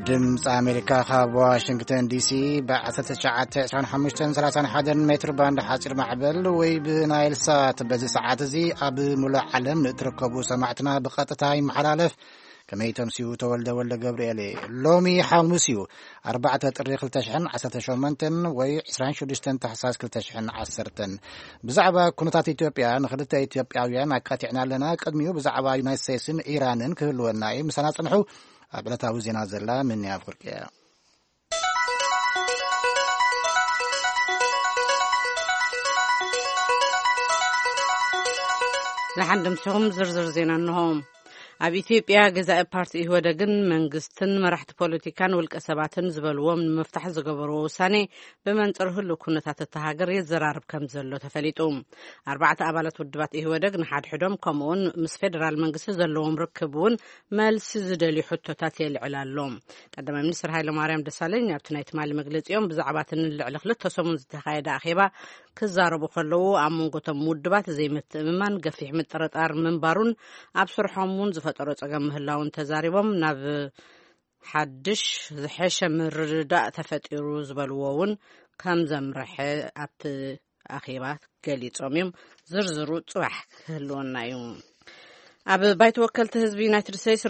ድምፂ ኣሜሪካ ካብ ዋሽንግተን ዲሲ ብ1925-31 ሜትር ባንድ ሓፂር ማዕበል ወይ ብናይል ሳት በዚ ሰዓት እዚ ኣብ ሙሉእ ዓለም እትርከቡ ሰማዕትና ብቐጥታ ይመሓላለፍ ከመይ ተምሲኡ ተወልደ ወልደ ገብርኤል ሎሚ ሐሙስ እዩ 4 ጥሪ 2018 ወይ 26 ታህሳስ 2010 ብዛዕባ ኩነታት ኢትዮጵያ ንኽልተ ኢትዮጵያውያን ኣቃጢዕና ኣለና ቅድሚኡ ብዛዕባ ዩናይትድ ስቴትስን ኢራንን ክህልወና እዩ ምሳና ጽንሑ ኣብ ዕለታዊ ዜና ዘላ ምን ያፍርቅያ لحندم سهم زرزر زينا النهم ኣብ ኢትዮጵያ ገዛኢ ፓርቲ ኢህወደግን መንግስትን መራሕቲ ፖለቲካን ውልቀ ሰባትን ዝበልዎም መፍታሕ ዝገበርዎ ውሳኔ ብመንጽር ህሉ ኩነታት እተሃገር የዘራርብ ከም ዘሎ ተፈሊጡ 4 ኣባላት ውድባት ኢህወደግ ንሓድሕዶም ከምኡውን ምስ ፌደራል መንግስቲ ዘለዎም ርክብ እውን መልሲ ዝደልዩ ሕቶታት የልዕላሎም ቀዳማይ ሚኒስትር ሃይለማርያም ደሳለኝ ኣብቲ ናይ ትማሊ መግለጺኦም ብዛዕባ ልዕሊ ክልተ ሰሙን ዝተኻየደ ኣኼባ ክዛረቡ ከለዉ ኣብ መንጎቶም ውድባት ዘይምትእምማን ገፊሕ ምጥርጣር ምንባሩን ኣብ ስርሖም እውን ዝፈጠሮ ጸገም ምህላውን ተዛሪቦም ናብ ሓድሽ ዝሐሸ ምርዳእ ተፈጢሩ ዝበልዎውን ከም ዘምርሐ ኣብቲ ኣኼባ ገሊጾም እዮም ዝርዝሩ ጽባሕ ክህልወና እዩ ኣብ ባይተ ወከልቲ ህዝቢ ዩናይትድ ስቴትስ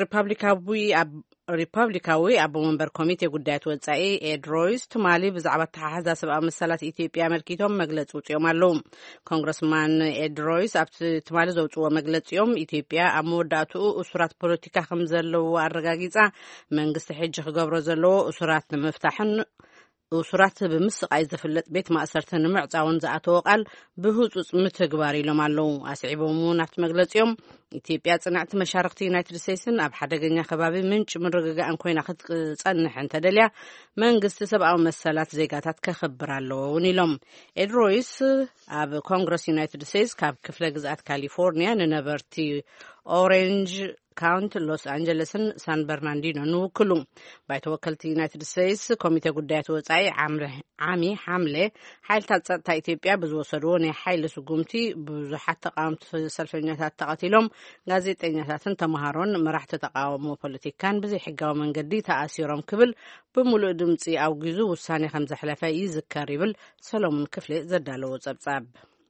ሪፐብሊካዊ ኣቦ መንበር ኮሚቴ ጉዳያት ወጻኢ ኤድ ሮይስ ትማሊ ብዛዕባ ተሓሓዛ ሰብኣዊ መሰላት ኢትዮጵያ መልኪቶም መግለጺ ውጽኦም ኣለዉ ኮንግረስማን ኤድ ሮይስ ኣብቲ ትማሊ ዘውጽዎ መግለጺኦም ኢትዮጵያ ኣብ መወዳእትኡ እሱራት ፖለቲካ ከም ዘለዎ ኣረጋጊጻ መንግስቲ ሕጂ ክገብሮ ዘለዎ እሱራት ንምፍታሕን እሱራት ብምስቃይ ዝፍለጥ ቤት ማእሰርትን ንምዕጻውን ዝኣተወ ቃል ብህጹጽ ምትግባር ኢሎም ኣለዉ ኣስዒቦም እውን ኣብቲ መግለጺኦም ኢትዮጵያ ጽንዕቲ መሻርክቲ ዩናይትድ ስቴትስን ኣብ ሓደገኛ ከባቢ ምንጭ ምርግጋእን ኮይና ክትጸንሕ እንተደልያ መንግስቲ ሰብኣዊ መሰላት ዜጋታት ከኽብር ኣለዎ እውን ኢሎም ኤድ ሮይስ ኣብ ኮንግረስ ዩናይትድ ስቴትስ ካብ ክፍለ ግዝኣት ካሊፎርኒያ ንነበርቲ ኦሬንጅ ካውንቲ ሎስ አንጀለስን ሳን በርናንዲኖ ንውክሉ ባይተ ወከልቲ ዩናይትድ ስቴትስ ኮሚቴ ጉዳያት ወጻኢ ዓሚ ሓምለ ሓይልታት ጸጥታ ኢትዮጵያ ብዝወሰድዎ ናይ ሓይሊ ስጉምቲ ብዙሓት ተቃወምቲ ሰልፈኛታት ተቐቲሎም ጋዜጠኛታትን ተመሃሮን መራሕቲ ተቃውሞ ፖለቲካን ብዘይሕጋዊ መንገዲ ተኣሲሮም ክብል ብምሉእ ድምፂ ኣውጊዙ ውሳኔ ከም ዘሕለፈ ይዝከር ይብል ሰሎሞን ክፍሌ ዘዳለዎ ጸብጻብ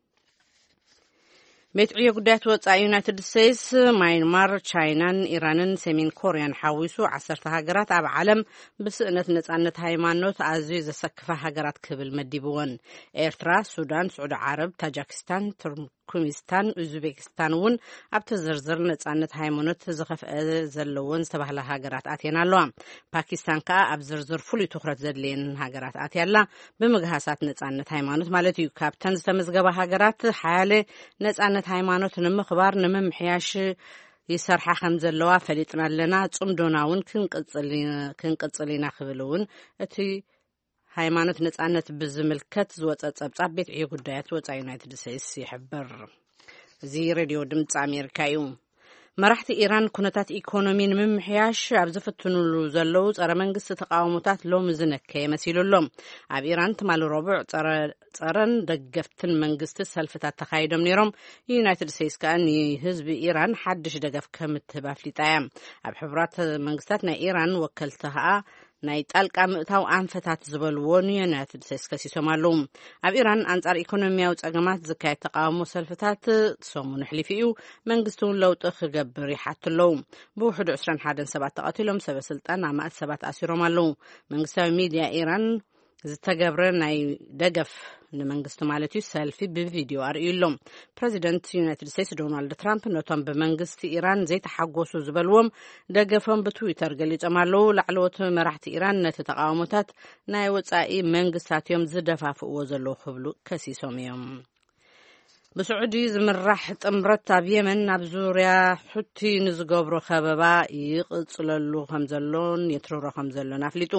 ቤትዕዮ ጉዳያት ወጻኢ ዩናይትድ ስቴትስ ማይንማር ቻይናን ኢራንን ሰሜን ኮርያን ሓዊሱ 10 ሃገራት ኣብ ዓለም ብስእነት ነጻነት ሃይማኖት ኣዝዩ ዘሰክፋ ሃገራት ክብል መዲብዎን ኤርትራ ሱዳን ስዑድ ዓረብ ታጃኪስታን ኩሚስታን ኡዝቤክስታን እውን ኣብቲ ዝርዝር ነጻነት ሃይማኖት ዝኸፍአ ዘለዎን ዝተባህለ ሃገራት ኣትየን ኣለዋ ፓኪስታን ከዓ ኣብ ዝርዝር ፍሉይ ትኹረት ዘድልየን ሃገራት ኣትያላ ብምግሃሳት ነጻነት ሃይማኖት ማለት እዩ ካብተን ዝተመዝገባ ሃገራት ሓያለ ነጻነት ሃይማኖት ንምኽባር ንምምሕያሽ ይሰርሓ ከም ዘለዋ ፈሊጥና ኣለና ጽምዶና እውን ክንቅጽልና ክብል እውን እቲ ሃይማኖት ነጻነት ብዝምልከት ዝወጸ ጸብጻብ ቤትዕዮ ጉዳያት ወጻኢ ዩናይትድ ስቴትስ ይሕብር እዚ ሬድዮ ድምፂ ኣሜሪካ እዩ መራሕቲ ኢራን ኩነታት ኢኮኖሚ ንምምሕያሽ ኣብ ዝፍትኑሉ ዘለዉ ጸረ መንግስቲ ተቃውሞታት ሎሚ ዝነከየ መሲሉሎም ኣብ ኢራን ትማሊ ረቡዕ ጸረን ደገፍትን መንግስቲ ሰልፍታት ተኻይዶም ነይሮም ዩናይትድ ስቴትስ ከዓ ንህዝቢ ኢራን ሓድሽ ደገፍ ከም እትህብ ኣፍሊጣ እያ ኣብ ሕቡራት መንግስታት ናይ ኢራን ወከልቲ ከዓ ናይ ጣልቃ ምእታው ኣንፈታት ዝበልዎን ዩናይትድ ስቴትስ ከሲሶም ኣለዉ ኣብ ኢራን ኣንጻር ኢኮኖሚያዊ ጸገማት ዝካየድ ተቃውሞ ሰልፍታት ሰሙን ሕሊፉ እዩ መንግስቲ እውን ለውጢ ክገብር ይሓቱ ኣለዉ ብውሕዱ 21 ሰባት ተቐቲሎም ሰበስልጣን ኣማእት ሰባት ኣሲሮም ኣለዉ መንግስታዊ ሚድያ ኢራን ዝተገብረ ናይ ደገፍ ንመንግስቲ ማለት እዩ ሰልፊ ብቪድዮ ኣርእዩሎም ፕሬዚደንት ዩናይትድ ስቴትስ ዶናልድ ትራምፕ ነቶም ብመንግስቲ ኢራን ዘይተሓጎሱ ዝበልዎም ደገፎም ብትዊተር ገሊጾም ኣለዉ ላዕለዎት መራሕቲ ኢራን ነቲ ተቃውሞታት ናይ ወጻኢ መንግስታት እዮም ዝደፋፍእዎ ዘለዉ ክብሉ ከሲሶም እዮም ብስዑዲ ዝምራሕ ጥምረት ኣብ የመን ኣብ ዙርያ ሕቲ ንዝገብሮ ከበባ ይቕጽለሉ ከም ዘሎን የትረሮ ከም ዘሎን ኣፍሊጡ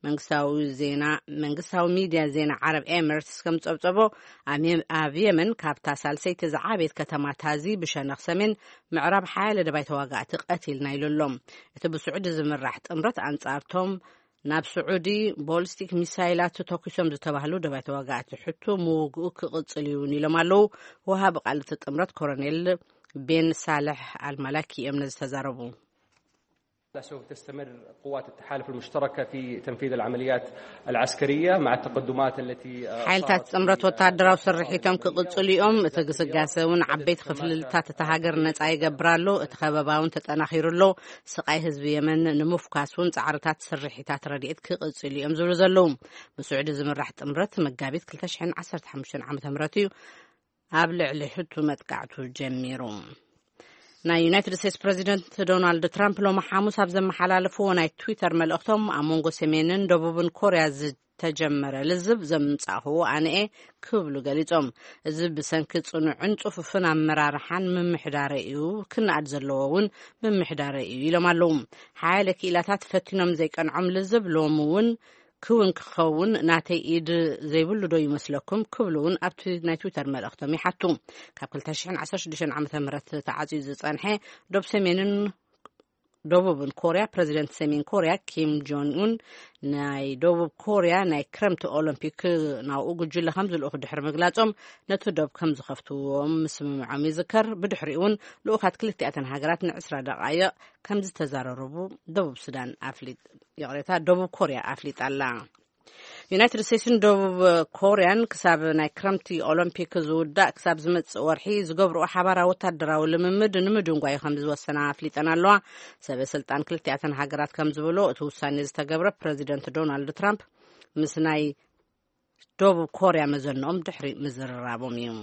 መንግስታዊ ሚድያ ዜና ዓረብ ኤሚሬትስ ከም ጸብጸቦ ኣብ የመን ካብታ ሳልሰይቲ ዝዓበየት ከተማ ታዚ ብሸነኽ ሰሜን ምዕራብ ሓያለ ደባይ ተዋጋእቲ ቀቲልና ኢሉሎም እቲ ብስዑዲ ዝምራሕ ጥምረት ኣንጻርቶም ናብ ስዑዲ ቦሊስቲክ ሚሳይላት ተተኪሶም ዝተባህሉ ደባይ ተዋጋእቲ ሕቱ ምውግኡ ክቕጽል እዩ ኢሎም ኣለዉ ወሃቢ ቃልቲ ጥምረት ኮሎኔል ቤን ሳልሕ አልማላኪ እዮም ነዚ ተዛረቡ سوف تستمر قوات التحالف المشتركة في تنفيذ العمليات العسكرية مع التقدمات التي حالتات امرت وتعدراو سرحيتهم كقصليهم تغسغاسون عبيت خفللታት ተሃገር ነፃ ይገብራሉ እተኸበባውን ተጠናኺሩሎ ስቃይ ህዝቢ የመን ንምፍካሱን ጻዕርታት ስርሒታት ረድኤት ክቅጽልዮም ዝብሉ ዘለዉ ብስዑድ ዝምራሕ ጥምረት መጋቢት 2015 ዓመተ ምህረት እዩ ኣብ ልዕሊ ሕቱ መጥቃዕቱ ጀሚሩ ናይ ዩናይትድ ስቴትስ ፕሬዚደንት ዶናልድ ትራምፕ ሎማ ሐሙስ ኣብ ዘመሓላለፉ ናይ ትዊተር መልእኽቶም ኣብ መንጎ ሰሜንን ደቡብን ኮርያ ተጀመረ ልዝብ ዘምጻሁ ኣነኤ ክብሉ ገሊጾም እዚ ብሰንኪ ጽኑዕን ጽፉፍን ኣመራርሓን ምምሕዳር እዩ ክናድ ዘለዎውን ምምሕዳር እዩ ኢሎም ኣለዉ ሓያለ ክኢላታት ፈቲኖም ዘይቀንዖም ልዝብ ሎሚ እውን ክውን ክኸውን ናተይ ኢድ ዘይብሉ ዶ ይመስለኩም ክብሉውን ኣብቲ ናይ ትዊተር መልእኽቶም ይሓቱ ካብ 2016 ዓመተ ምህረት ተዓጽዩ ዝጸንሐ ዶብ ሰሜንን ደቡብን ኮርያ ፕሬዚደንት ሰሜን ኮርያ ኪም ጆን ኡን ናይ ደቡብ ኮርያ ናይ ክረምቲ ኦሎምፒክ ናብኡ ጉጅለ ከም ዝልኡኽ ድሕሪ ምግላጾም ነቲ ዶብ ከም ዝኸፍትዎም ምስምምዖም ይዝከር ብድሕሪኡ እውን ልኡኻት ክልቲአተን ሃገራት ን20 ደቓይቕ ከም ዝተዛረረቡ ደቡብ ሱዳን ኣፍሊጥ ይቕሬታ ደቡብ ኮርያ ኣፍሊጣላ ዩናይትድ ስቴትስን ደቡብ ኮርያን ክሳብ ናይ ክረምቲ ኦሎምፒክ ዝውዳእ ክሳብ ዝመጽእ ወርሒ ዝገብርኦ ሓባራዊ ወታደራዊ ልምምድ ንምድንጓዩ ከም ዝወሰና ኣፍሊጠን ኣለዋ ሰበስልጣን ክልቲአተን ሃገራት ከም ዝብሎ እቲ ውሳኔ ዝተገብረ ፕሬዚደንት ዶናልድ ትራምፕ ምስ ናይ ደቡብ ኮርያ መዘንኦም ድሕሪ ምዝርራቦም እዩ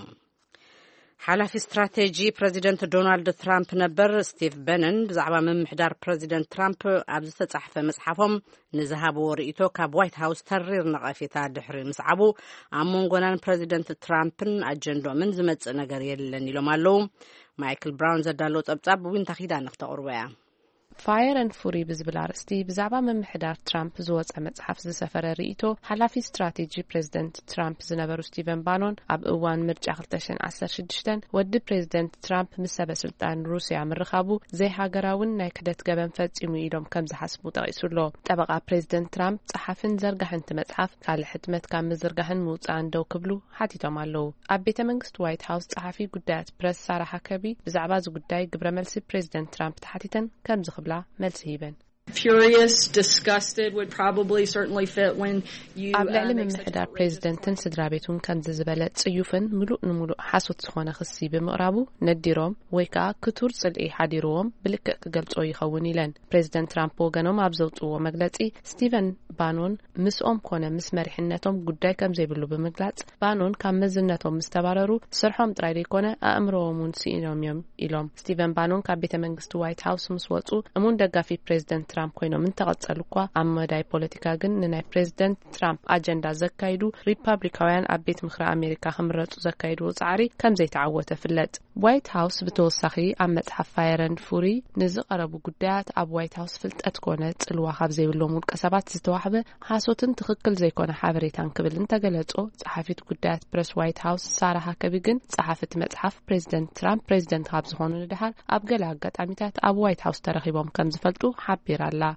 ሓላፊ ስትራቴጂ ፕሬዚደንት ዶናልድ ትራምፕ ነበር ስቲቭ በነን ብዛዕባ ምምሕዳር ፕሬዚደንት ትራምፕ ኣብ ዝተጻሕፈ መጽሓፎም ንዝሃብዎ ርእይቶ ካብ ዋይት ሃውስ ተሪር ነቐፌታ ድሕሪ ምስዓቡ ኣብ መንጎናን ፕሬዚደንት ትራምፕን ኣጀንዶምን ዝመጽእ ነገር የለን ኢሎም ኣለዉ ማይክል ብራውን ዘዳለዎ ጸብጻብ ዊንታ ኺዳ ንኽተቕርቦ እያ Fire and Fury ብዝብል ኣርእስቲ ብዛዕባ ምምሕዳር ትራምፕ ዝወፀ መጽሓፍ ዝሰፈረ ርእይቶ ሓላፊ ስትራቴጂ ፕሬዚደንት ትራምፕ ዝነበሩ ስቲቨን ባኖን ኣብ እዋን ምርጫ 2016 ወዲ ፕሬዚደንት ትራምፕ ምስ ሰበስልጣን ሩስያ ምርኻቡ ዘይሃገራውን ናይ ክደት ገበን ፈጺሙ ኢሎም ከም ዝሓስቡ ጠቒሱሎ ጠበቓ ፕሬዚደንት ትራምፕ ጸሓፍን ዘርጋሕንቲ መጽሓፍ ካልእ ሕትመት ካብ ምዝርጋሕን ምውፃእን ደው ክብሉ ሓቲቶም ኣለዉ ኣብ ቤተ መንግስቲ ዋይት ሃውስ ጸሓፊ ጉዳያት ፕረስ ሳራ ሃከቢ ብዛዕባ እዚ ጉዳይ ግብረ መልሲ ፕሬዚደንት ትራምፕ ተሓቲተን ከም بلا ملسيبن Furious, disgusted would probably certainly fit when you أبلغ المحدار بريزيدنتن سدرابيتون كان زبالة صيوفن ملوء نملوء حاسوت سخونة خصي بمقرابو نديروم ويكا كتور صلقي حديروم بلك قلت أو يخوني لن بريزيدنت ترامبو غنوم عبزوتو ومقلاتي ستيفن بانون مسؤوم كونه مسمرحنتهم قداي كم زيبلو بمقلات بانون كان مزنتهم مستباررو سرحهم ترايدي كونه أمروهم سينوم يوم إلوم ستيفن بانون كان بيت منغست وايت هاوس مسواتو أمون دقافي بريزيدنت ترامب كوينو من تغطلقوا أما داي بوليتيكا جن ناي بريزيدنت ترامب أجندا زكايدو ريبابليكاويان أبيت مخرا أمريكا خمرتو زكايدو وصعري كم زي تعوته في اللد وايت هاوس بتوسخي أما تحفاير اند فوري نزقربو قدات أب وايت هاوس فلت أتكونت الواحب زي اللومون كسبات ستواحبه حاسوتن تخكل زي كونه حابريتان قبل انت قلتو صحافة قدات بريس وايت هاوس سارة هاكبيجن صحافة متحف بريزيدنت ترامب بريزيدنت هابز هون الدهار أب قلاقات عميتات أب وايت هاوس ترخيبهم كم زفلتو حابير الله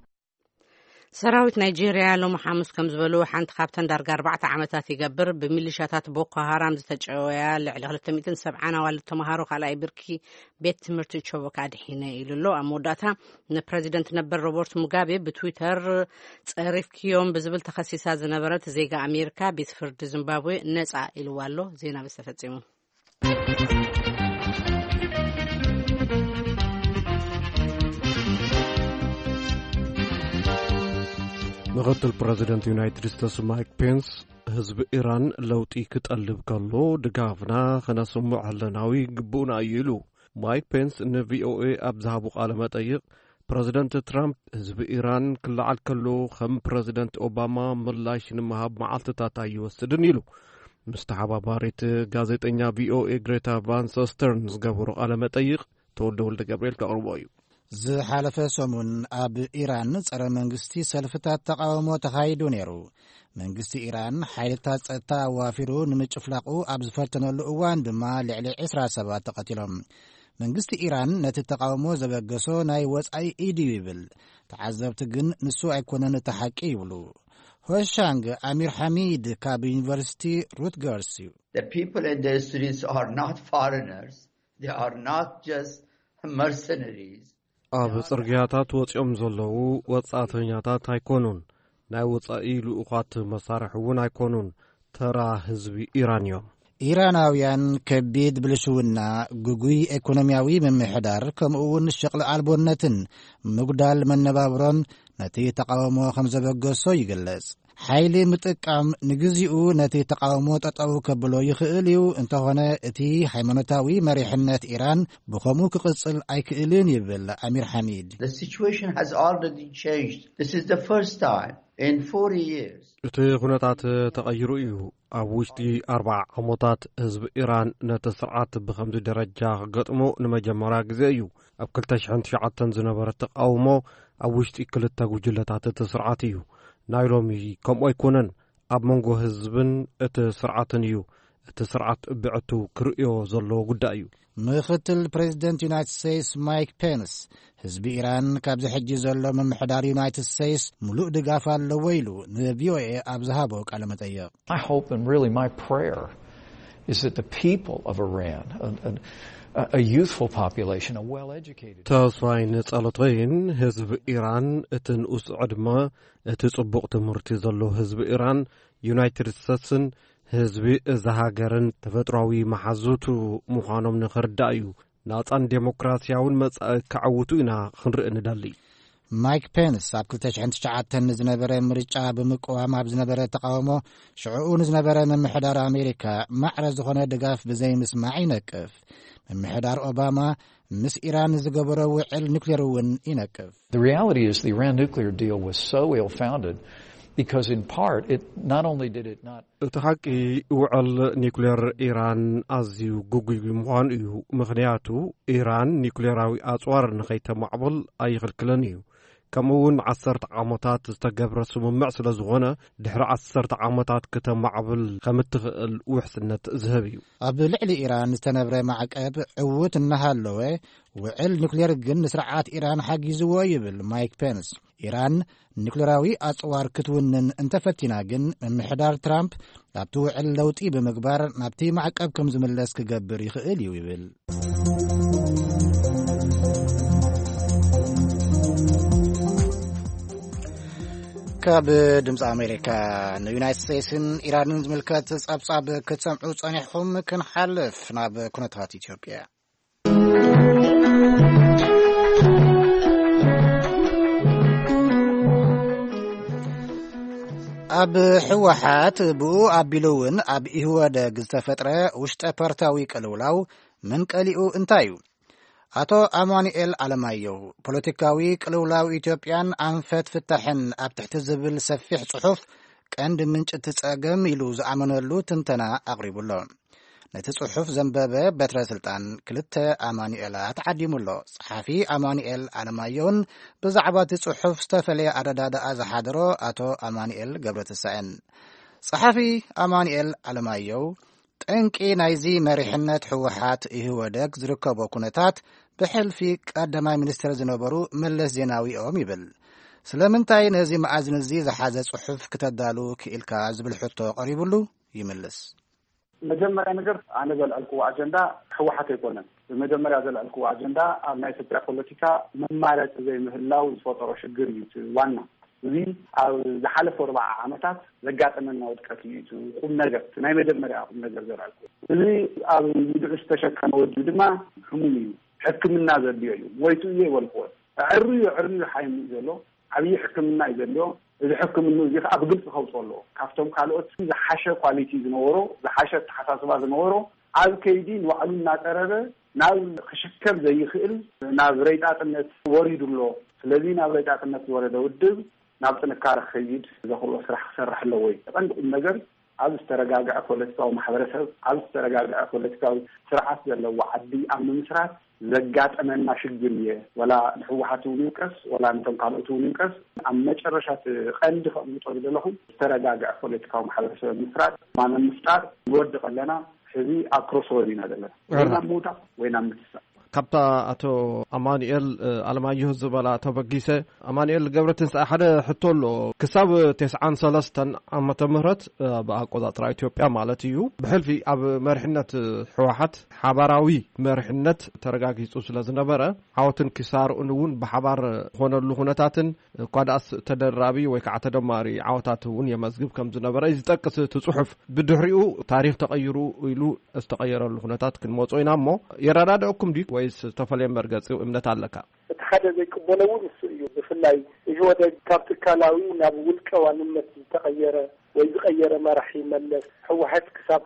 سراويت نيجيريا لو حامس كم زبلو حنت خابتن دار 4 عامات يقبر بميليشيات بوكو هارام زتجويا لعلى 370 ولا تمهارو خلاي بركي بيت تمرتي تشوك ادحينا يلو اموداتا البريزيدنت نبر روبرت موغابي بتويتر صريف كيوم بزبل تخصيصا زنبرت زيغا امريكا بيت فرد زيمبابوي نصا يلوالو زينا بستفصمو مغطى البريزيدنت يونايتد ستيتس مايك بينس حزب إيران لوطي كتقلب كلو دغافنا خنا سمع لناوي قبونا يلو مايك بينس ان VOA ابزابو قال مطيق بريزيدنت ترامب حزب إيران كلعل كلو خم بريزيدنت اوباما ملاش نمهاب معلتتا يوسدن يلو مستحباباريت غازيتኛ VOA غريتا فان ستيرنز غبرو قال مطيق تولد ولد جبريل كقربويو ዝሓለፈ ሰሙን ኣብ ኢራን ጸረ መንግስቲ ሰልፍታት ተቃውሞ ተኻይዱ ነይሩ መንግስቲ ኢራን ሓይልታት ጸጥታ ዋፊሩ ንምጭፍላቁ ኣብ ዝፈተነሉ እዋን ድማ ልዕሊ 20 ሰባት ተቐቲሎም መንግስቲ ኢራን ነቲ ተቃውሞ ዘበገሶ ናይ ወጻኢ ኢድ ይብል ተዓዘብቲ ግን ንሱ ኣይኮነን ተሓቂ ይብሉ ሆሻንግ አሚር ሐሚድ ካብ ዩኒቨርሲቲ ሩትገርስ The people in the streets are not foreigners they are not just mercenaries ኣብ ጽርግያታት ወጽኦም ዘለዉ ወጻእተኛታት ኣይኮኑን ናይ ወጻኢ ልኡኻት መሳርሒ እውን ኣይኮኑን ተራ ህዝቢ ኢራን እዮም ኢራናውያን ከቢድ ብልሽውና ጉጉይ ኢኮኖሚያዊ ምምሕዳር ከምኡውን ሸቕሊ ኣልቦነትን ምጉዳል መነባብሮን ነቲ ተቃውሞ ከም ዘበገሶ ይግለጽ ሓይሊ ምጥቃም ንግዚኡ ነቲ ተቃውሞ ጠጠው ከብሎ ይኽእል እዩ እንተኾነ እቲ ሃይማኖታዊ መሪሕነት ኢራን ብኸምኡ ክቕጽል ኣይክእልን ይብል ኣሚር ሐሚድ The situation has already changed. This is the first time in 40 years. እቲ ኩነታት ተቐይሩ እዩ ኣብ ውሽጢ 40 ዓመታት ህዝቢ ኢራን ነቲ ስርዓት ብኸምዚ ደረጃ ክገጥሞ ንመጀመርያ ግዜ እዩ ኣብ 2009 ዝነበረ ተቃውሞ ኣብ ውሽጢ ክልተ ጉጅለታት እቲ ስርዓት እዩ ናይ ሎሚ ከምኡ ኣይኮነን ኣብ መንጎ ህዝብን እቲ ስርዓትን እዩ እቲ ስርዓት ብዕቱ ክርእዮ ዘለዎ ጉዳይ እዩ ምክትል ፕሬዚደንት ዩናይትድ ስቴትስ ማይክ ፔንስ ህዝቢ ኢራን ካብ ዝሕጂ ዘሎ ምምሕዳር ዩናይትድ ስቴትስ ሙሉእ ድጋፍ ኣለዎ ኢሉ ንቪኦኤ ኣብ ዝሃቦ ቃለ መጠይቕ I hope and really my prayer is that the people of Iran a youthful population a well educated ተስፋይን ጸሎተይን ህዝቢ ኢራን እቲ ንኡስ ዕድመ እቲ ጽቡቕ ትምህርቲ ዘሎ ህዝቢ ኢራን ዩናይትድ ስቴትስን ህዝቢ እዛ ሃገርን ተፈጥሯዊ መሓዙቱ ምዃኖም ንኽርዳእ እዩ ናጻን ዴሞክራሲያውን መጻኢ ክዓውቱ ኢና ክንርኢ ንደሊ ማይክ ፔንስ ኣብ 2009 ንዝነበረ ምርጫ ብምቅዋም ኣብ ዝነበረ ተቃውሞ ሽዑኡ ንዝነበረ ምምሕዳር ኣሜሪካ ማዕረ ዝኾነ ድጋፍ ብዘይምስማዕ ይነቅፍ ምምሕዳር ኦባማ ምስ ኢራን ዝገበረ ውዕል ኒውክሌር እውን ይነቅፍ The reality is the Iran nuclear deal was so ill-founded because in part it not only did it not እቲ ሓቂ ውዕል ኒውክሌር ኢራን ኣዝዩ ጉጉይ ብምዃኑ እዩ ምኽንያቱ ኢራን ኒውክሌራዊ ኣጽዋር ንኸይተማዕብል ኣይኽልክለን እዩ ከምኡውን 10 ዓመታት ዝተገብረ ስምምዕ ስለ ዝኾነ ድሕሪ 10 ዓመታት ከተማዕብል ከም እትኽእል ውሕስነት ዝህብ እዩ ኣብ ልዕሊ ኢራን ዝተነብረ ማዕቀብ ዕውት እናሃለወ ውዕል ኒውክሌር ግን ንስርዓት ኢራን ሓጊዝዎ ይብል ማይክ ፔንስ ኢራን ኒውክሌራዊ ኣጽዋር ክትውንን እንተፈቲና ግን ምምሕዳር ትራምፕ ኣብቲ ውዕል ለውጢ ብምግባር ናብቲ ማዕቀብ ከም ዝምለስ ክገብር ይኽእል እዩ ይብል ካብ ድምፂ ኣሜሪካ ንዩናይትድ ስቴትስን ኢራንን ዝምልከት ጸብጻብ ክትሰምዑ ጸኒሕኩም ክንሓልፍ ናብ ኩነታት ኢትዮጵያ ኣብ ሕወሓት ብኡ ኣቢሉውን ኣብ ኢህወደግ ዝተፈጥረ ውሽጠ ፓርታዊ ቅልውላው መንቀሊኡ እንታይ እዩ አቶ አማኑኤል አለማየሁ ፖለቲካዊ ቅልውላው ኢትዮጵያን አንፈት ፍታሕን ኣብ ትሕቲ ዝብል ሰፊሕ ጽሑፍ ቀንዲ ምንጭ ትጸገም ኢሉ ዝኣመነሉ ትንተና ኣቕሪቡሎ ነቲ ጽሑፍ ዘንበበ በትረ ስልጣን ክልተ አማኑኤላት ዓዲሙሎ ጸሓፊ አማኑኤል አለማየሁን ብዛዕባ እቲ ጽሑፍ ዝተፈለየ ኣረዳድኣ ዝሓደሮ አቶ አማኑኤል ገብረትንሳኤን ጸሓፊ አማኑኤል አለማየሁ ጠንቂ ናይዚ መሪሕነት ሕወሓት ኢህወደግ ዝርከቦ ኩነታት ብሕልፊ ቀዳማይ ሚኒስትር ዝነበሩ መለስ ዜናዊኦም ይብል ስለምንታይ ነዚ መኣዝን እዚ ዝሓዘ ጽሑፍ ክተዳሉ ክኢልካ ዝብል ሕቶ ቀሪቡሉ ይምልስ መጀመሪያ ነገር ኣነ ዘልዕልክዎ ኣጀንዳ ሕወሓት ኣይኮነን ብመጀመሪያ ዘልዕልክዎ ኣጀንዳ ኣብ ናይ ኢትዮጵያ ፖለቲካ መማረፂ ዘይምህላው ዝፈጠሮ ሽግር እዩ ዋና እዚ ኣብ ዝሓለፈ 40 ዓመታት ዘጋጠመና ውድቀት እዩ ቁም ነገር ናይ መጀመሪያ ቁም ነገር ዘልዕልክዎ እዚ ኣብ ምድሪ ዝተሸከመ ወዲ ድማ ሕሙም እዩ ሕክምና ዘድልዮ እዩ ወይቱ እየ ይወልክዎ ዕርዩ ሓይሙ ዘሎ ዓብዪ ሕክምና እዩ ዘሎ እዚ ሕክምና እዚ ከዓ ብግልፂ ከውፅሎ ካብቶም ካልኦት ዝሓሸ ኳሊቲ ዝነበሮ ዝሓሸ ተሓሳስባ ዝነበሮ ኣብ ከይዲ ንባዕሉ እናቀረበ ናብ ክሽከም ዘይኽእል ናብ ረይጣጥነት ወሪዱሎ ስለዚ ናብ ረይጣጥነት ዝወረደ ውድብ ናብ ጥንካረ ክኸይድ ዘኽእሎ ስራሕ ክሰርሕ ኣለዎ እዩ ቀንዲ ቁም ነገር ኣብ ዝተረጋግዐ ፖለቲካዊ ማሕበረሰብ ኣብ ዝተረጋግዐ ፖለቲካዊ ስርዓት ዘለዎ ዓዲ ኣብ ምምስራት ዘጋጠመና ሽግር እየ ወላ ንሕወሓት እውን ይውቀስ ወላ ነቶም ካልኦት እውን ይውቀስ ኣብ መጨረሻት ቀንዲ ከቕምጦ ዘለኹ ዝተረጋግዐ ፖለቲካዊ ማሕበረሰብ ምስራት ማነ ምፍጣር ንወድቕ ኣለና ሕዚ ኣብ ክሮስሮድ ኢና ዘለና ወይና ምውጣቕ ወይና ምትሳእ ካብታ አቶ አማኑኤል አለማየሁ ዝበላ ተበጊሰ አማኑኤል ገብረትንሳኤ ሓደ ሕቶሎ ክሳብ 93 ዓመተ ምህረት በአቆጣጥራ ኢትዮጵያ ማለት እዩ ብሕልፊ ኣብ መርሕነት ሕወሓት ሓባራዊ መርሕነት ተረጋጊጹ ስለዝነበረ ዓወትን ክሳርኡን እውን ብሓባር ኾነሉ ኩነታትን ኳዳስ ተደራቢ ወይ ከዓ ተደማሪ ዓወታት እውን የመዝግብ ከም ዝነበረ ዝጠቅስ ትጽሑፍ ብድሕሪኡ ታሪክ ተቀይሩ ኢሉ ዝተቀየረሉ ኩነታት ክንመጾ ኢና እሞ የራዳድኩም ዲ ወይስ ተፈለየ መርገጽ እምነት ኣለካ ሓደ ዘይቅበለው ንሱ እዩ ብፍላይ እዚ ወደ ካብ ትካላዊ ናብ ውልቀ ዋንነት ዝተቀየረ ወይ ዝቀየረ መራሒ መለስ ሕወሓት ክሳብ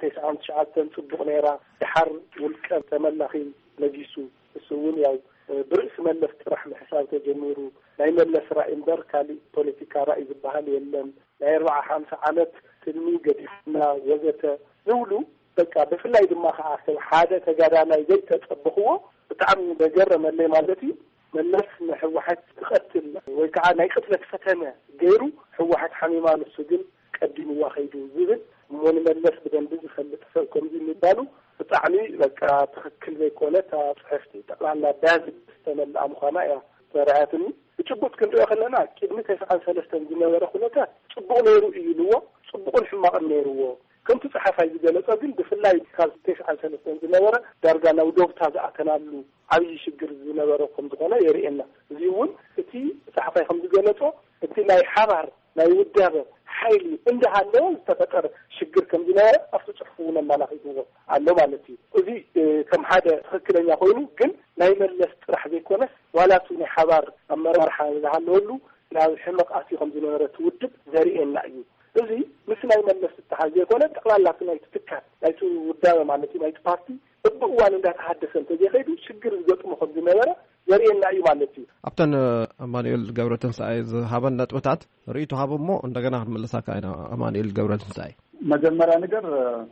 99 ጽቡቕ ነይራ ድሓር ውልቀ ተመላኺ ለጊሱ እሱ እውን ያው ብርእስ መለስ ጥራሕ ምሕሳብ ተጀሚሩ ናይ መለስ ራእይ እምበር ካሊእ ፖለቲካ ራእይ ዝበሃል የለን ናይ 40-50 ዓመት ትልሚ ገዲፍና ወዘተ ዝብሉ በቃ ብፍላይ ድማ ከዓ ሰብ ሓደ ተጋዳላይ ዘይተጸብኽዎ ብጣዕሚ በገረመለይ ማለት እዩ መለስ ንሕወሓት ክቐትል ወይ ከዓ ናይ ቅትለት ፈተነ ገይሩ ሕወሓት ሓሚማ ንሱ ግን ቀዲምዋ ኸይዱ ዝብል እሞን መለስ ብደንቢ ዝፈልጥ ሰብ ከምዚ የሚባሉ ብጣዕሚ በቃ ትክክል ዘይኮነት ጽሕፍቲ ጠቅላላ ዳዝ ዝተመልኣ ምዃና እያ ተረኣያትኒ ብጭቡጥ ክንሪኦ ከለና ቅድሚ 93 ዝነበረ ኩነታት ጽቡቕ ነይሩ እዩልዎ ጽቡቕን ሕማቕን ነይሩዎ ከምቲ ጽሓፋይ ዝገለጸ ግን ብፍላይ ካብ 93 ዝነበረ ዳርጋ ናብ ዶብታ ዝኣተናሉ ዓብዪ ሽግር ዝነበረ ከም ዝኾነ የርእየና እዚ እውን እቲ ጽሓፋይ ከም ዝገለጾ እቲ ናይ ሓባር ናይ ውዳበ ሓይሊ እንዳሃለወ ዝተፈጠረ ሽግር ከም ዝነበረ ኣብቲ ጽሑፍ እውን ኣመላኺትዎ ኣሎ ማለት እዩ እዚ ከም ሓደ ትክክለኛ ኮይኑ ግን ናይ መለስ ጥራሕ ዘይኮነስ ዋላቱ ናይ ሓባር ኣመራርሓ ዝሃለወሉ ናብ ሕመቕ ኣትዩ ከም ዝነበረ ትውድብ ዘርእየና እዩ እዚ ምስ ናይ መለስ ዝተሓዘ የኮነ ጠቅላላ ናይ ትካል ናይ ውዳበ ማለት ናይ ፓርቲ በብእዋን እንዳተሓደሰ እንተዘይኸይዱ ሽግር ዝገጥሞ ከም ዝነበረ ዘርእየና እዩ ማለት እዩ ኣብተን አማኑኤል ገብረትንሳኤ ዝሃበን ነጥብታት ርእይቶ ሃቦሞ እንደገና ክንመለሳካ ኢና አማኑኤል ገብረትንሳኤ መጀመሪያ ነገር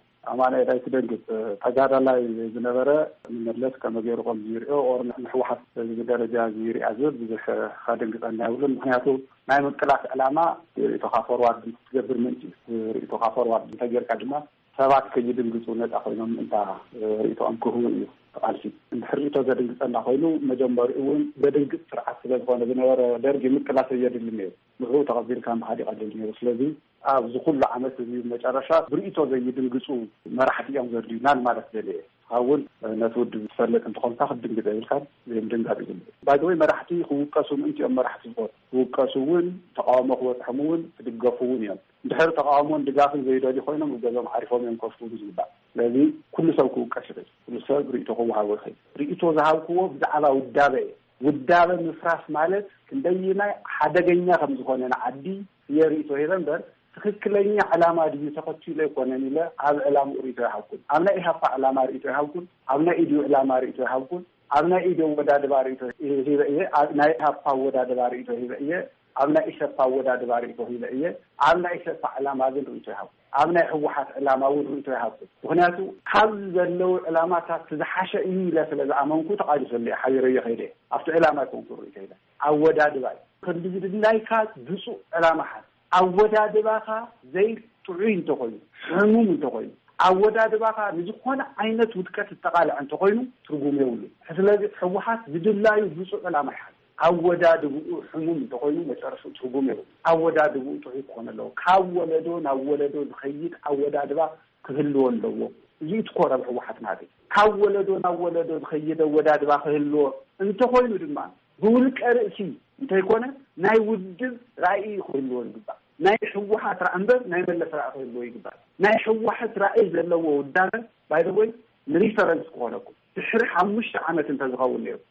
አማኑኤል ኣይትደንግጥ ተጋዳላይ ዝነበረ መለስ ከመገይሩ ከም ዝሪኦ ኦር ንሕወሓት ዝደረጃ ዝሪኣ ዝብል ብዙሕ ከደንግጠና ይብሉን ምክንያቱ ናይ ምቅላት ዕላማ ርእይቶኻ ፎርዋርድ ትገብር ምንጭ ርእይቶኻ ፎርዋርድ እንተጌርካ ድማ ሰባት ከይድንግፁ ነፃ ኮይኖም እንታ ርእይቶኦም ክህቡ እዩ ተቃልሲ እንድሕሪቶ ዘድንግፀና ኮይኑ መጀመሪኡ እውን ዘድንግፅ ስርዓት ስለዝኾነ ዝነበረ ደርጊ ምቅላት የድሊ ነይሩ ንዕኡ ተቐቢልካ ምኻድ ይቐልል ነይሩ ስለዚ ኣብዚ ኩሉ ዓመት እዚ መጨረሻ ብርእይቶ ዘይድንግፁ መራሕቲ እዮም ዘድልዩናን ማለት ዘልየ እውን ነቲ ውድብ ዝፈልጥ እንትኾንካ ክድንግፅ የብልካን ዘይምድንጋፅ እዩ ባይዘወይ መራሕቲ ክውቀሱ ምእንቲኦም መራሕቲ ዝኾኑ ክውቀሱ እውን ተቃውሞ ክበፅሖም እውን ክድገፉ እውን እዮም እንድሕሪ ተቃውሞን ድጋፍን ዘይደልዩ ኮይኖም ገዞም ዓሪፎም እዮም ከፍቱ ዝግባእ ስለዚ ኩሉ ሰብ ክውቀስ ይኽእል ኩሉ ሰብ ርእይቶ ክወሃቦ ይኽእል ርእይቶ ዝሃብክዎ ብዛዕባ ውዳበ እየ ውዳበ ምፍራስ ማለት ክንደይናይ ሓደገኛ ከም ዝኾነ ንዓዲ የርእይቶ ሄደ እምበር ትክክለኛ ዕላማ ድዩ ተኸቲሉ ኣይኮነን ኢለ ኣብ ዕላማ ርእይቶ ይሃብኩን ኣብ ናይ ኢሃፓ ዕላማ ርእይቶ ይሃብኩን ኣብ ናይ ኢድዩ ዕላማ ርእይቶ ይሃብኩን ኣብ ናይ ኢድዩ ወዳድባ ርእይቶ ሂበ እየ ኣብ ናይ ኢሃፓ ወዳድባ ርእይቶ ሂበ እየ ኣብ ናይ ኢሰፓ ወዳድባ ርእይቶ ሂበ እየ ኣብ ናይ ኢሰፓ ዕላማ ግን ርእይቶ ይሃብኩን ኣብ ናይ ሕወሓት ዕላማ እውን ርእይቶ ይሃብኩን ምክንያቱ ካብ ዘለው ዕላማታት ዝሓሸ እዩ ኢለ ስለ ዝኣመንኩ ተቃሊሰለየ ሓቢረዮ ኸይደ ኣብቲ ዕላማ ይኮንኩ ርእይቶ ኢለ ኣወዳድባ ክንድዝድላይካ ብፁዕ ዕላማሓት ኣወዳድባኻ ዘይጥዑይ እንተኮይኑ ሕሙም እንተኮይኑ ኣወዳድባኻ ንዝኾነ ዓይነት ውድቀት ዝተቃልዐ እንተኮይኑ ትርጉም የብሉ ስለዚ ሕወሓት ዝድላዩ ብፁዕ ዕላማ ይሓዝ ኣወዳድብኡ ሕሙም እንተኮይኑ መጨረሹ ትርጉም የብሉ ኣወዳድብኡ ጥዑይ ክኾነ ኣለዎ ካብ ወለዶ ናብ ወለዶ ዝኸይድ ኣወዳድባ ክህልዎ ኣለዎ እዚ ትኮረብ ሕወሓት ማለት ካብ ወለዶ ናብ ወለዶ ዝኸይድ ኣወዳድባ ክህልዎ እንተኮይኑ ድማ ብውልቀ ርእሲ እንተይኮነ ናይ ውድብ ራእይ ክህልዎ ይግባእ ናይ ሕወሓት ራእይ እምበር ናይ መለስ ራእይ ክህልዎ ይግባእ ናይ ሕወሓት ራእይ ዘለዎ ውዳበ ባይ ዘ ወይ ንሪፈረንስ ክኾነኩም ድሕሪ 5 ዓመት እንተዝኸውን ነይሩ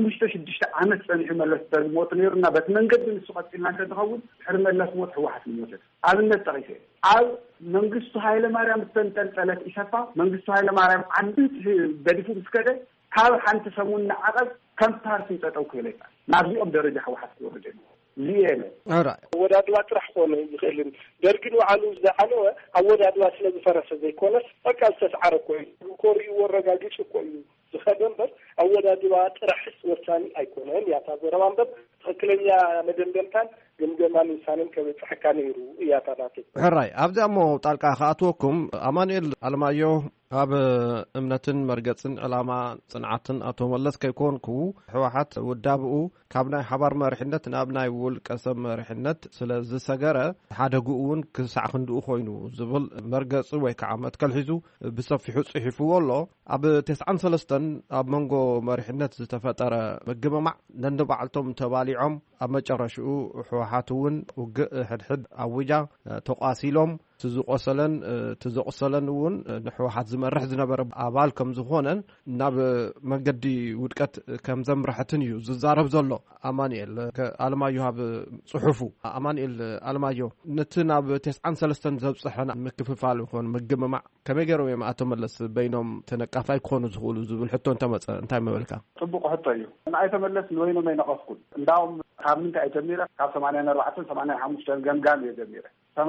5-6 ዓመት ፀኒሑ መለስ ተዝሞት ነይሩና በቲ መንገዲ ንሱ ቀፂልና እንተዝኸውን ድሕሪ መለስ ሞት ሕወሓት ይሞት ኣብነት ጠቂሰ ኣብ መንግስቱ ሃይለማርያም ዝተንጠልጠለት ኢሰፓ መንግስቱ ሃይለማርያም ዓንድት ገዲፉ ምስከደ ካብ ሓንቲ ሰሙን ንዓቐብ ከም ፓርቲ ጠጠው ክብል ይኽእል ናብዚኦም ደረጃ ሕወሓት ክወርድ እዩ ሊየለ ወዳድባ ጥራሕ ኮነ ይኽእልን ደርግን ባዕሉ ዝዓነወ ኣወዳድባ ስለ ዝፈረሰ ዘይኮነስ በቃ ዝተሰዓረ ኮይኑ ኮርዩ ወረጋጊፅ እኮ እዩ ዝኸደ እምበር ኣወዳድባ ጥራሕስ ወሳኒ ኣይኮነን እያ ታዘረባ እምበር ትክክለኛ መደምደምታን ግምገማን ውሳኔን ከበፅሐካ ነይሩ እያ ታናት ሕራይ ኣብዚ እሞ ጣልቃ ከኣትወኩም ኣማኑኤል ኣለማዮ ኣብ እምነትን መርገጽን ዕላማ ጽንዓትን ኣቶ መለስ ከይኮንኩ ሕወሓት ውዳብኡ ካብ ናይ ሓባር መሪሕነት ናብ ናይ ውልቀ ሰብ መሪሕነት ስለ ዝሰገረ ሓደጉኡ እውን ክሳዕ ክንድኡ ኮይኑ ዝብል መርገጽ ወይ ከዓ መትከል ሒዙ ብሰፊሑ ጽሒፍዎ ኣሎ። ኣብ 93 ኣብ መንጎ መሪሕነት ዝተፈጠረ ምግምማዕ ነንባዕልቶም ተባሊዖም ኣብ መጨረሻኡ ሕወሓት እውን ውግእ ሕድሕድ ኣውጃ ተቋሲሎም ትዝቆሰለን እውን ንሕወሓት ዝመርሕ ዝነበረ ኣባል ከም ዝኾነን ናብ መንገዲ ውድቀት ከም ዘምርሐትን እዩ ዝዛረብ ዘሎ ኣማኒኤል ኣልማዮ ኣብ ጽሑፉ። ኣማኒኤል ኣልማዮ ነቲ ናብ 93 ዘብጽሐና ምክፍፋል ይኹን ምግምማዕ ከመይ ገይሮም እዮም ኣቶ መለስ በይኖም ተነቃፋይ ክኾኑ ዝኽእሉ ዝብል ሕቶ እንተመፀ እንታይ መበልካ? ጽቡቕ ሕቶ እዩ። ንኣቶ መለስ ንወይኖም ኣይነቐፍኩን እንዳውም ካብ ምንታይ ጀሚረ ካብ 84 85 ገምጋም እየ ጀሚረ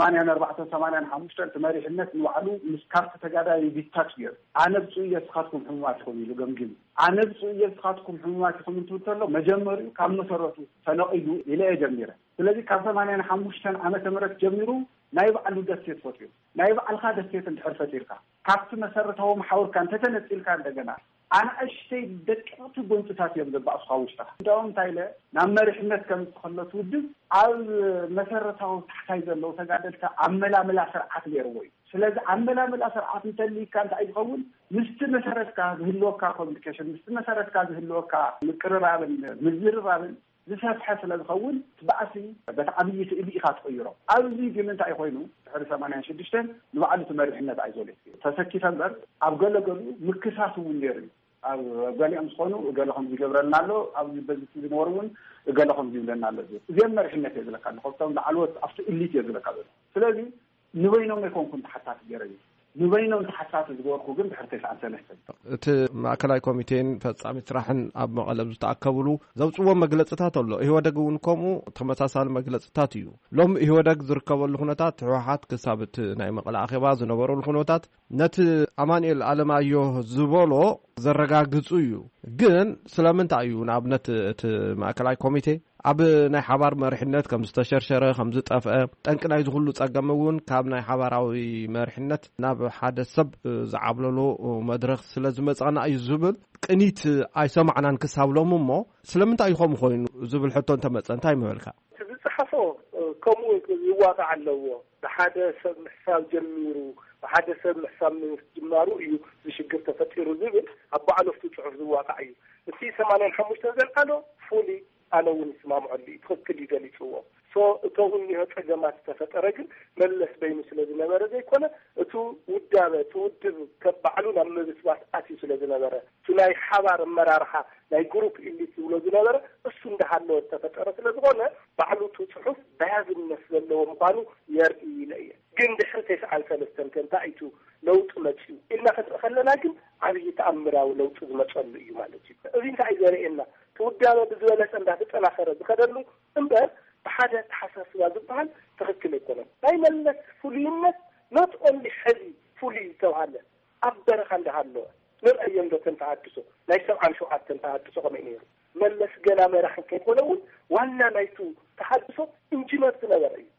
84 85 መሪሕነት ንባዕሉ ምስ ካርት ተጋዳይ ቢታች ገይሩ ኣነ ብፁዕ እየ ስኻትኩም ሕሙማትኩም ኢሉ ገምጊሙ ኣነ ብፁዕ እየ ስኻትኩም ሕሙማትኩም እንትብል ተሎ መጀመሪኡ ካብ መሰረቱ ተነቂሉ ኢለ ጀሚረ። ስለዚ ካብ 85 ዓመተ ምህረት ጀሚሩ ናይ ባዕሉ ደሴት ፈጥሩ ናይ ባዕልካ ደሴት እንድሕር ፈጢርካ ካብቲ መሰረታዊ ማሕወርካ እንተተነፂልካ እንደገና ኣነ እሽተይ ደቂቕቲ ጎንፅታት እዮም ዘባእሱካ ውሽጣ እንዳውም እንታይለ ናብ መሪሕነት ከም ዝኸለቱ ውድብ ኣብ መሰረታዊ ታሕታይ ዘለው ተጋደልቲ ኣመላምላ ስርዓት ገይርዎ እዩ። ስለዚ ኣመላምላ ስርዓት እንተልይካ እንታይ ይኸውን ምስቲ መሰረትካ ዝህልወካ ኮሚኒኬሽን ምስቲ መሰረትካ ዝህልወካ ምቅርራብን ምዝርራብን ዝሰፍሐ ስለ ዝኸውን ትባዕሲ በቲ ዓብዪ ስእሊ ኢኻ ትቕይሮ። ኣብዚ ግን እንታይ ኮይኑ ድሕሪ 86 ንባዕሉ መሪሕነት ኣይዘለዩ ተሰኪፈ እምበር ኣብ ገለገሉ ምክሳት እውን ነይሩ እዩ። ኣብ ገሊኦም ዝኾኑ ገለኹም ዝገብረልና ኣሎ ኣብዚ በዚ ዝነበሩ እውን ገለኹም ዝብለና ኣሎ እዚኦም መሪሕነት እየ ዝለካ ንኸብቶም ላዕለዎት ኣብቲ እሊት እየ ዝለካ ዘሎ። ስለዚ ንበይኖም ኣይኮንኩን ተሓሳሲ ገይረ እዩ ንበይኖም ተሓሳሲ ዝገበርኩ ግን ድሕሪ 93 እቲ ማእከላይ ኮሚቴን ፈጻሚ ስራሕን ኣብ መቐለ ዝተኣከብሉ ዘውፅዎም መግለጽታት ኣሎ። ኢህወደግ እውን ከምኡ ተመሳሳሊ መግለጽታት እዩ። ሎም ኢህወደግ ዝርከበሉ ኩነታት ሕወሓት ክሳብ እቲ ናይ መቐለ ኣኼባ ዝነበረሉ ኩነታት ነቲ ኣማኒኤል ኣለማዮ ዝበሎ ዘረጋግጹ እዩ። ግን ስለምንታይ እዩ ንኣብነት እቲ ማእከላይ ኮሚቴ ኣብ ናይ ሓባር መሪሕነት ከም ዝተሸርሸረ ከም ዝጠፍአ ጠንቂ ናይ ዝኽሉ ጸገም እውን ካብ ናይ ሓባራዊ መሪሕነት ናብ ሓደ ሰብ ዝዓብለሉ መድረኽ ስለ ዝመጻና እዩ ዝብል ቅኒት ኣይሰማዕናን ክሳብሎም እሞ ስለምንታይ ይኾም ኮይኑ ዝብል ሕቶ እንተመፀ እንታይ መበልካ? ዝፅሓፎ ከምኡ ይዋቃዕ ኣለዎ ብሓደ ሰብ ምሕሳብ ጀሚሩ ብሓደ ሰብ ምሕሳብ ምጅማሩ እዩ ዝሽግር ተፈጢሩ ዝብል ኣብ ባዕሉ ጽሑፍ ዝዋቃዕ እዩ። እቲ 85 ዘልቃሎ ፉሊ ኣነ እውን ይስማምዐሉ ትክክል ይገሊፅዎ እቶም እኒሆ ፀገማት ዝተፈጠረ ግን መለስ በይኑ ስለ ዝነበረ ዘይኮነ እቲ ውዳበ ትውድብ ከባዕሉ ናብ ምብስባስ ኣትዩ ስለ ዝነበረ እቲ ናይ ሓባር ኣመራርሓ ናይ ግሩፕ ኢሊት ዝብሎ ዝነበረ እሱ እንዳሃለወ ዝተፈጠረ ስለ ዝኾነ ባዕሉ ጽሑፍ በያዝነት ዘለዎ ምኳኑ የርኢ ኢለ እየ። ግን ድሕሪ 93 እንታይ እዩ ለውጥ መፅኡ ኢልና ክንርኢ ከለና ግን ዓብዪ ተኣምራዊ ለውጥ ዝመፀሉ እዩ ማለት እዩ። እዚ እንታይ ዘርእየና ውዳበ ብዝበለፀ እንዳተጠናኸረ ዝኸደሉ እምበር ብሓደ ተሓሳስባ ዝበሃል ትክክል ኣይኮነን። ናይ መለስ ፍሉይነት ኖት ኦንሊ ሕዚ ፍሉይ ዝተባሃለ ኣብ በረኻ እንዳሃለወ ንርአዮ ዶ ተንተሃድሶ ናይ 77 ተንተሃድሶ ከመይ ነይሩ መለስ ገና መራሒ ከይኮነ እውን ዋና ናይቱ ተሃድሶ ኢንጂነር ዝነበረ እዩ።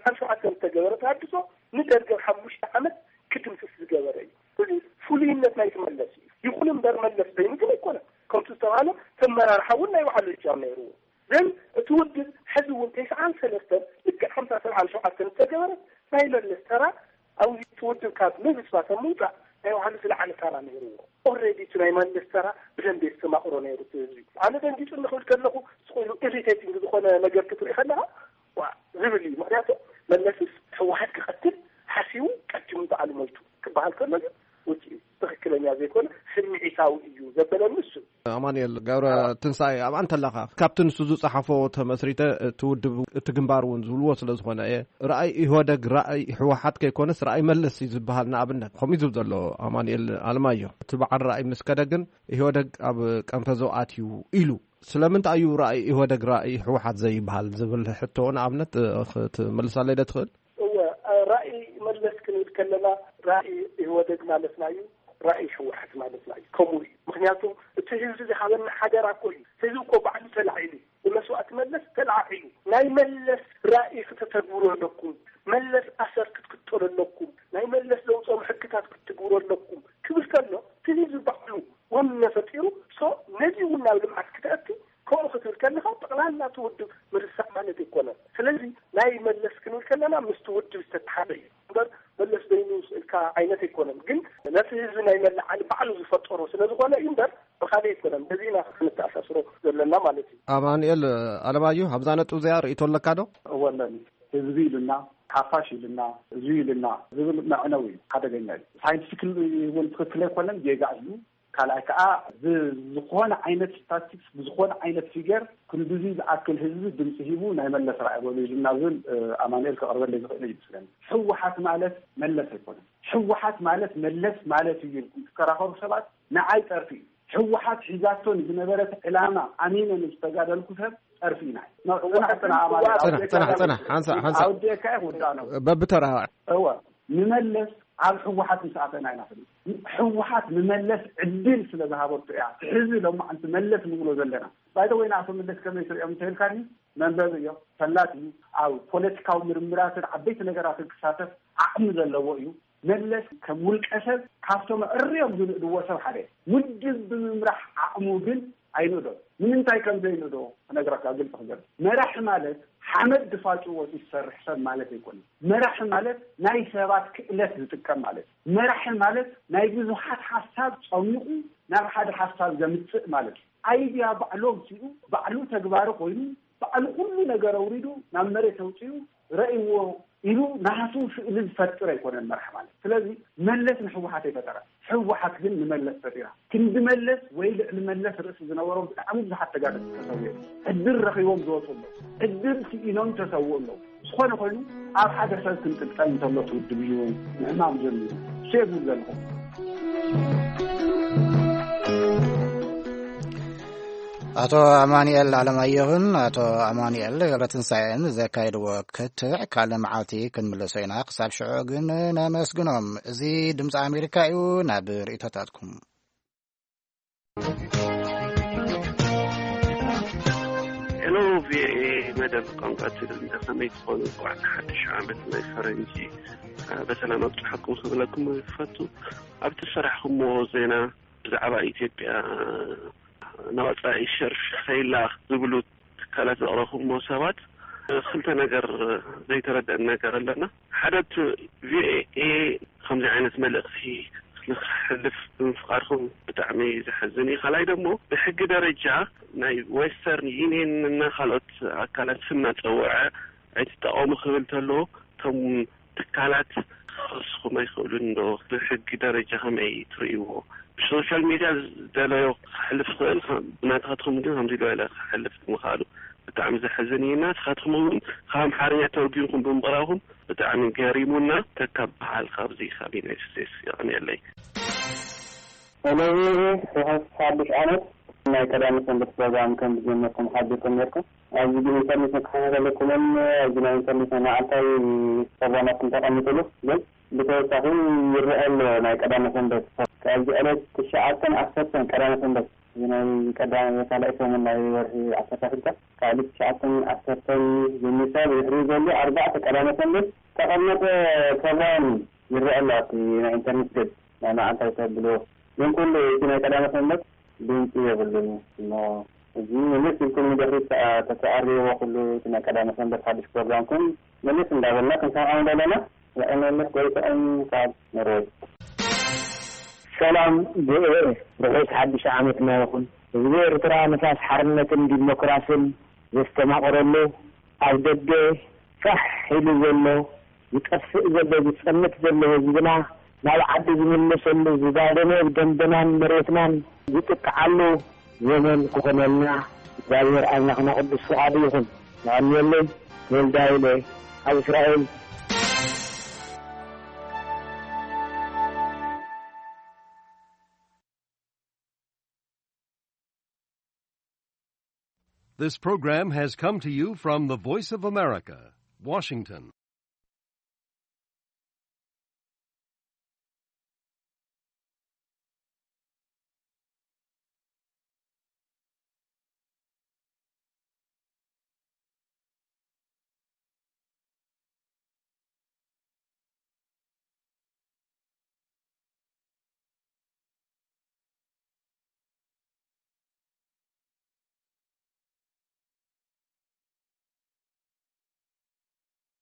77 ተገበረ ተሃድሶ ንደርገ 5 ዓመት ክድምስስ ዝገበረ እዩ። እዚ ፍሉይነት ናይቲ መለስ እዩ። ይኹን እምበር መለስ በይኑ ግን ኣይኮነን ከምቲ ዝተባሃለ ተመራርሓ እውን ናይ ባዕሉ እጃም ነይሩዎ። ግን እቲ ውድብ ሕዚ እውን 93 ልክዕ 57 ተገበረ ናይ መለስ ተራ ኣብዚ ትውድብ ካብ ምብስባስ ምውፃእ ናይ ባዕሉ ዝለዓለ ተራ ነይሩዎ። ኦልሬዲ እቲ ናይ መለስ ተራ ብደንቢ ዝተማቕሮ ነይሩ ህዝቢ። ኣነ ደንጊፁ ንኽብል ከለኹ ስቑኢሉ ኢሪቴቲንግ ዝኾነ ነገር ክትርኢ ከለኻ ዝብል እዩ። ምክንያቱ መለስስ ሕወሓት ክቐትል ሓሲቡ ቀዲሙ በዓሉ ሞይቱ ክበሃል ከሎ ግን ውጪ ትክክለኛ ዘይኮነ ስምዒታዊ እዩ ዘበለሉ እሱ። ኣማኒኤል ገብረ ትንሳኤ ኣብ አንተ ለኻ ካብቲ ንሱ ዝፀሓፎ ተመስሪተ ትውድብ እቲ ግንባር እውን ዝብልዎ ስለ ዝኾነ ራእይ ኢህወደግ ራእይ ሕወሓት ከይኮነስ ራእይ መለስ እዩ ዝበሃል ንኣብነት ከምኡ ዝብል ዘሎ ኣማኒኤል ኣልማዮ እቲ በዓል ራእይ ምስ ከደግን ኢህወደግ ኣብ ቀንፈዞ ኣትዩ ኢሉ ስለምንታይ እዩ ራእይ ኢህወደግ ራእይ ሕወሓት ዘይበሃል ዝብል ሕቶ ንኣብነት ክትመልሳለይ ዶ ትኽእል? ራእይ መለስ ክንብል ከለና ራእይ ኢህወደግ ማለትና እዩ ራእይ ሕወሓት ማለትና እዩ ከምኡ እዩ። ምክንያቱም እቲ ህዝቢ ዝሃበና ሓደራ እኮ እዩ ህዝቢ እኮ ባዕሉ ተላዒሉ ብመስዋዕቲ መለስ ተላዒሉ ናይ መለስ ራእይ ክትተግብሩ ኣለኩም መለስ ኣሰር ክትክተሉ ኣለኩም ናይ መለስ ዘውፅኦም ሕግታት ክትግብሩ ኣለኩም ክብል መለስ ክንብል ከለና ምስቲ ውድብ ዝተተሓደ እዩ እምበር መለስ ደይኑ ኢልካ ዓይነት ኣይኮነን ግን ነቲ ህዝቢ ናይ መላዓሊ ባዕሉ ዝፈጠሮ ስለዝኾነ እዩ እምበር ብካልእ ኣይኮነን በዚና ክንተኣሳስሮ ዘለና ማለት እዩ። ኣማኑኤል ኣለማዮ ኣብዛ ነጥብ እዚኣ ርእቶ ኣለካ ዶ? እወለኒ ህዝቢ ኢሉና ሓፋሽ ኢሉና እዚ ኢሉና ዝብል መዕነው እዩ ሓደገኛ እዩ። ሳይንቲፊክ እውን ትክክል ኣይኮነን ጌጋ እዩ። ካልኣይ ከዓ ዝኾነ ዓይነት ስታቲስቲክስ ብዝኾነ ዓይነት ፊገር ክንዱዚ ዝኣክል ህዝቢ ድምፂ ሂቡ ናይ መለስ ራእይ በሉ ኢሉና ዝብል ኣማኑኤል ከቕርበለ ዝኽእል ይመስለኒ። ሕወሓት ማለት መለስ ኣይኮነን። ሕወሓት ማለት መለስ ማለት እዩ ኢልኩም ትከራኸሩ ሰባት ንዓይ ጠርፊ እዩ። ሕወሓት ሒዛቶን ዝነበረት ዕላማ ኣሚነን ዝተጋደልኩ ሰብ ጠርፊ ኢና በብተራ እወ ንመለስ ኣብ ሕወሓት ምስኣተና ኢና ፍል ሕወሓት ንመለስ ዕድል ስለ ዝሃበቶ እያ ሕዚ ሎማ ኣንቲ መለስ ንብሎ ዘለና ባይደ ወይና ኣቶ መለስ ከመይ ትሪኦም ተልካኒ መንበብ እዮም ፈላጥ እዩ ኣብ ፖለቲካዊ ምርምራትን ዓበይቲ ነገራትን ክሳተፍ ዓቕሚ ዘለዎ እዩ። መለስ ከም ውልቀ ሰብ ካብቶም እርዮም ዝንእድዎ ሰብ ሓደ ውድብ ብምምራሕ ዓቕሙ ግን ኣይንዶ ንምንታይ ከም ዘይንዶ ነገራካ ግልጽ ክገር መራሒ ማለት ሓመድ ድፋጭዎ ይሰርሕ ሰብ ማለት ኣይኮነን። መራሒ ማለት ናይ ሰባት ክእለት ዝጥቀም ማለት መራሒ ማለት ናይ ብዙሓት ሓሳብ ጸሚቑ ናብ ሓደ ሓሳብ ዘምጽእ ማለት ኣይድያ ባዕሎም ሲኡ ባዕሉ ተግባሩ ኮይኑ ባዕሉ ኩሉ ነገር አውሪዱ ናብ መሬት አውጪው ረእይዎ ኢሉ ናቱ ስእሊ ዝፈጥር ኣይኮነን መራሒ ማለት። ስለዚ መለስ ንሕወሓት ይፈጠራ ሕወሓት ግን ንመለስ ፈጢራ ክንዲ መለስ ወይ ልዕሊ መለስ ርእሲ ዝነበሮም ብጣዕሚ ብዙሓት ተጋደልቲ ተሰውዩ ዕድል ረኺቦም ዝወፁሎ ዕድል ሲኢኖም ተሰውሎ ዝኾነ ኮይኑ ኣብ ሓደ ሰብ ክንጥልጠል እንተሎ ትውድብ እዩ ንዕማም ዘሉ ሴብ ዘለኹም አቶ አማኑኤል አለማየሁን አቶ አማኑኤል ገብረትንሳኤን ዘካየድዎ ክትዕ ካለ መዓልቲ ክንምለሶ ኢና ክሳብ ሽዑ ግን ነመስግኖም። እዚ ድምፂ ኣሜሪካ እዩ። ናብ ርእቶታትኩም ሄሎ ቪኦኤ መደብ ቋንቋ ትግርኛ ከመይ ትኾኑ? ቋዕቲ ሓድሽ ዓመት ናይ ፈረንጂ በሰላም ኣብፅሓኩም ክብለኩም ይፈቱ። ኣብቲ ሰራሕኩምዎ ዜና ብዛዕባ ኢትዮጵያ ናወፃኢ ሸርፍ ኸይላ ዝብሉ ትካላት ዘቕረኹሞ ሰባት ክልተ ነገር ዘይተረድአን ነገር ኣለና። ሓደት ቪኦኤ ከምዚ ዓይነት መልእኽቲ ንክሕልፍ ብምፍቃድኩም ብጣዕሚ ዘሕዝን እዩ። ካልኣይ ደሞ ብሕጊ ደረጃ ናይ ዌስተርን ዩኒየን እና ካልኦት ኣካላት ስናፀውዐ ኣይትጠቐሙ ክብል ተሎ እቶም ትካላት ክኸስኹም ኣይኽእሉን ዶ? ብሕጊ ደረጃ ከመይ ትርእይዎ? ብሶሻል ሚድያ ዝደለዮ ክሕልፍ ክእል ብናትኻትኩም ግን ከምዚ ዝበለ ክሕልፍ ምኻሉ ብጣዕሚ ዘሕዝን እዩና። ንስኻትኩም እውን ካብ ኣምሓርኛ ተርጉምኩም ብምቕራብኩም ብጣዕሚ ገሪሙና ተካብ በዓል ካብዚ ካብ ዩናይትድ ስቴትስ ይቕኒየለይ። ሄሎ ሓድሽ ዓመት ናይ ቀዳሚ ሰንበት ፕሮግራም ከም ዝጀመርኩም ሓቢርኩም ነርኩም ኣብዚ ግን ኢንተርኔት ክከታተለኩምን ኣብዚ ናይ ኢንተርኔት መዓልታዊ ፕሮግራማትን ተቐሚጡሉ ግን ብተወሳኺ ይርአ ኣሎ ናይ ቀዳሚ ሰንበት ካብዚ ዕለት 9-10 ቀዳሚ ሰንበት ናይ ቀዳሚ ካልኣይ ሰሙን ናይ ወርሒ 12 ካብ 9-10 ዝምሳል ይሕሩ ዘሎ 4 ቀዳሚ ሰንበት ተቐመጠ ፕሮግራም ይርአ ኣሎ ናይ ኢንተርኔት ገጽ ናይ መዓልታዊ ተብሎ ግን ኩሉ እቲ ናይ ቀዳሚ ሰንበት ድምፂ የብሉን እሞ እዚ ምንስ ይልኩም ንድሕሪት ተተኣርየዎ ኩሉ እቲ ናይ ቀዳሚ ሰንበት ሓድሽ ፕሮግራምኩም ምንስ እንዳበልና ክንሰምዖ ዘለና ንዕመለስ ጎይትኦም ካብ ነሮይ ሰላም ቪኦኤ ርሑስ ሓድሽ ዓመት ናይኹን። ህዝቢ ኤርትራ ነፋስ ሓርነትን ዲሞክራስን ዘስተማቕረሉ ኣብ ደገ ፋሕ ኢሉ ዘሎ ዝጠፍእ ዘሎ ዝፀንት ዘሎ ህዝብና ናብ ዓዲ ዝምለሰሉ ዝባደመ ደንበናን መሬትናን ዝጥቅዓሉ ዘመን ክኾነልና እግዚአብሔር ኣምላኽና ቅዱስ ፈቃዱ ይኹን። ንዕልየለይ ወልዳይለ ኣብ እስራኤል። This program has come to you from the Voice of America, Washington.